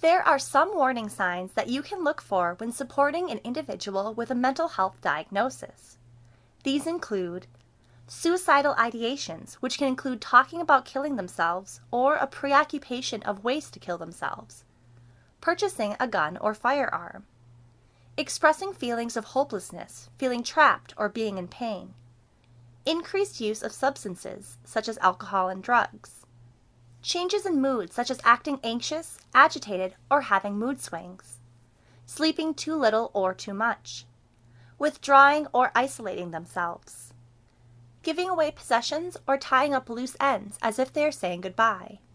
There are some warning signs that you can look for when supporting an individual with a mental health diagnosis. These include suicidal ideations, which can include talking about killing themselves or a preoccupation of ways to kill themselves, purchasing a gun or firearm, expressing feelings of hopelessness, feeling trapped or being in pain, increased use of substances such as alcohol and drugs, changes in mood such as acting anxious, agitated, or having mood swings, sleeping too little or too much, withdrawing or isolating themselves, giving away possessions or tying up loose ends as if they are saying goodbye,